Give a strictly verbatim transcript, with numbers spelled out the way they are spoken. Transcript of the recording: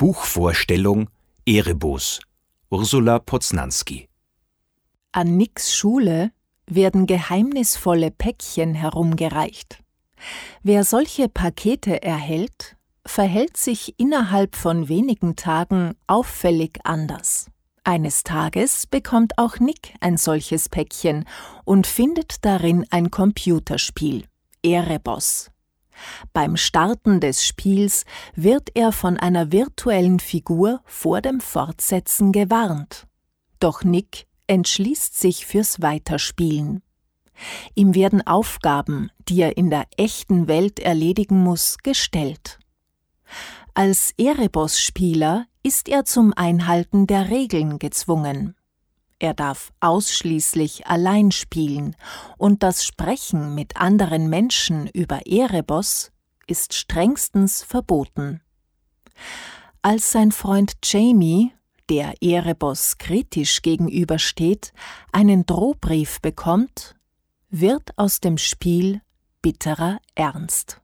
Buchvorstellung Erebos, Ursula Poznanski. An Nicks Schule werden geheimnisvolle Päckchen herumgereicht. Wer solche Pakete erhält, verhält sich innerhalb von wenigen Tagen auffällig anders. Eines Tages bekommt auch Nick ein solches Päckchen und findet darin ein Computerspiel, Erebos. Beim Starten des Spiels wird er von einer virtuellen Figur vor dem Fortsetzen gewarnt. Doch Nick entschließt sich fürs Weiterspielen. Ihm werden Aufgaben, die er in der echten Welt erledigen muss, gestellt. Als Erebos-Spieler ist er zum Einhalten der Regeln gezwungen. Er darf ausschließlich allein spielen und das Sprechen mit anderen Menschen über Erebos ist strengstens verboten. Als sein Freund Jamie, der Erebos kritisch gegenübersteht, einen Drohbrief bekommt, wird aus dem Spiel bitterer Ernst.